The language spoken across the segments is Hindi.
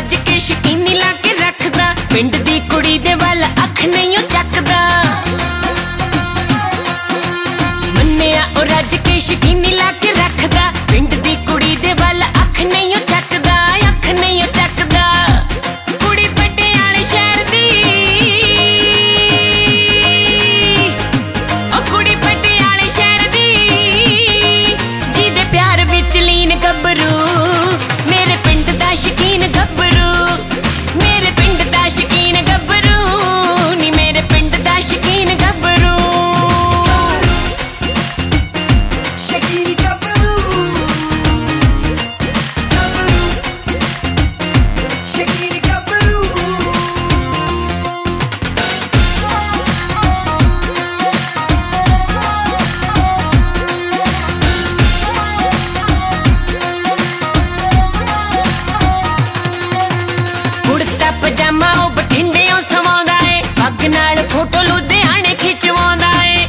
रज के शकीनी ला के रखदा, पिंड दी कुड़ी दे वल अख नहीं ओ चकदा। मन्निया ओ रज के शकीनी ला के रखदा, पिंड दी कुड़ी दे वल अख नहीं ओ चकदा, अख नहीं ओ चकदा। कुड़ी पटियाले शहर दी, ओ कुड़ी पटियाले शहर दी, जिहदे प्यार विच लीन गब्बरू, मेरे पिंड दा शकीन गब्बरू, मेरे पिंड दा शकीन गब्बरू, नी मेरे पिंड दा शकीन गब्बरू। शकीन गब्बरू, शकीन गब्बरू। कुड़ता पजामा ओ बठिंडियों सवांदा है, पग नाल फोटो लुधियाने खिचवांदा है।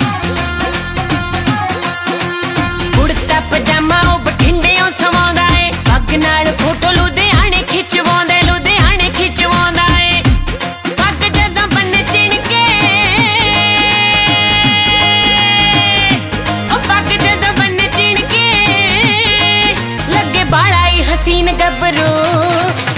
कुड़ता पजामा ओ बठिंडियों सवांदा है, पग नाल फोटो लुधियाने खिचवांदा, लुधियाने खिचवांदा है। पग जदों बन्ने चिण के, ओ पग जदों बन्ने चिण के, लगे बाला ही हसीन गब्बरू,